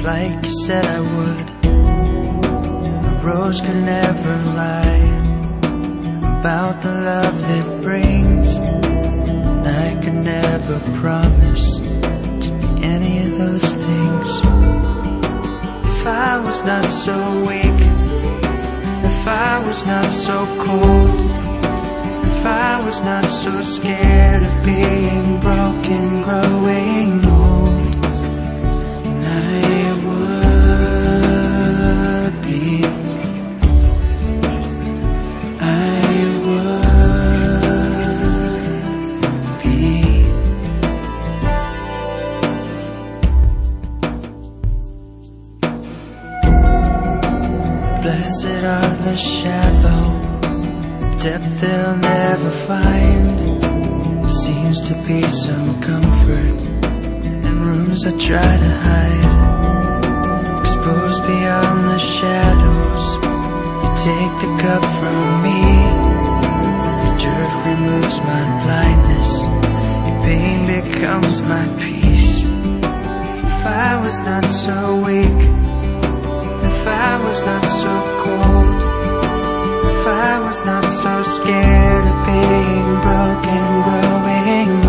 like you said I would. A rose could never lie about the love it brings. I could never promise to be any of those things. If I was not so weak, if I was not so cold, if I was not so scared of being broken, growing old, I would be. Blessed are the shallow, depth they'll never find. There seems to be some comfort in rooms I try to hide. Exposed beyond the shadows, you take the cup from me. The dirt removes my blindness, your pain becomes my peace. If I was not so weak, if I was not so cold, if I was not so scared of being broken, growing